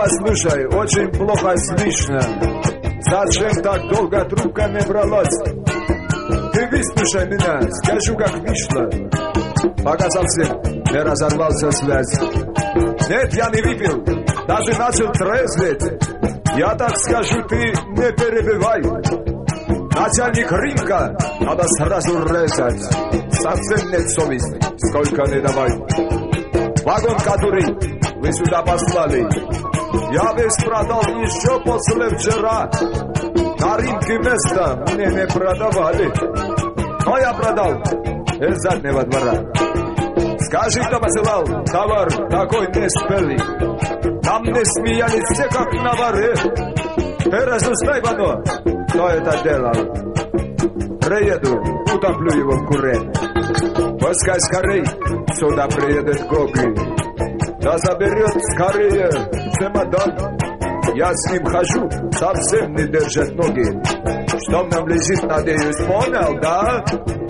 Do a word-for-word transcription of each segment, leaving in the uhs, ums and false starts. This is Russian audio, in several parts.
послушай, очень плохо слышно. Зачем так долго трубка не бралась? Ты выслушай меня, скажу, как вышло. Пока совсем не разорвался связь. Нет, я не выпил, даже начал трезветь. Я так скажу, ты не перебивай. Начальник рынка надо сразу резать. Совсем нет совести, сколько не давай. Вагон, который вы сюда послали, я весь продал еще после вчера. На рынке места мне не продавали, но я продал из заднего двора. Скажи, кто посылал товар такой неспелый. Там не смеялись все, как на воре. Ты разузнай, Вано, кто это делал. Приеду, утоплю его в куре. Пускай скорей сюда приедет Гоги. Да заберет скорее чемодан. Я с ним хожу, совсем не держат ноги. Что нам лежит, надеюсь, понял, да?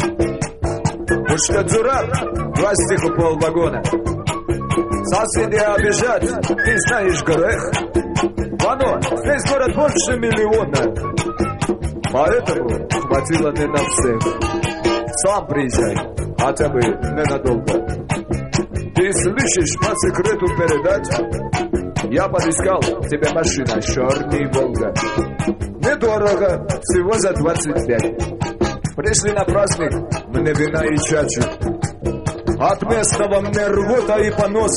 Уж что дурак, пластику полвагона. Соседи обижать, ты знаешь грех. Вано, здесь город больше миллиона, поэтому хватило не на всех. Сам приезжай, хотя бы ненадолго. Ты слышишь по секрету передать? Я подыскал тебе машина черный Волга. Недорого, всего за двадцать пять. Пришли на праздник, мне вина и чачу. От местного мне рвота и понос.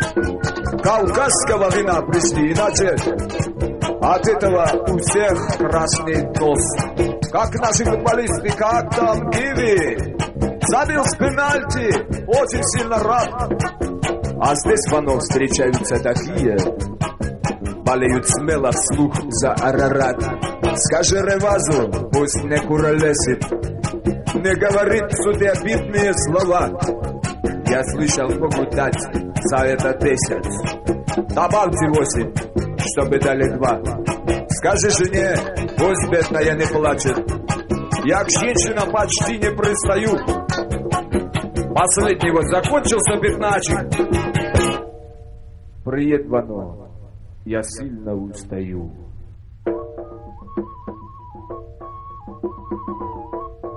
Кавказского вина пришли, иначе от этого у всех красный нос. Как наши футболисты, как там Гиви забил с пенальти, очень сильно рад. А здесь, Вано, встречаются такие, болеют смело вслух за Арарат. Скажи Ревазу, пусть не куролесит, не говорит в суде обидные слова. Я слышал, могут дать за это десять. Добавьте восемь, чтобы дали два. Скажи жене, пусть бедная не плачет. Я к женщинам почти не пристаю. Последний вот закончился пятнадцать. Приедь, Вано, я сильно устаю.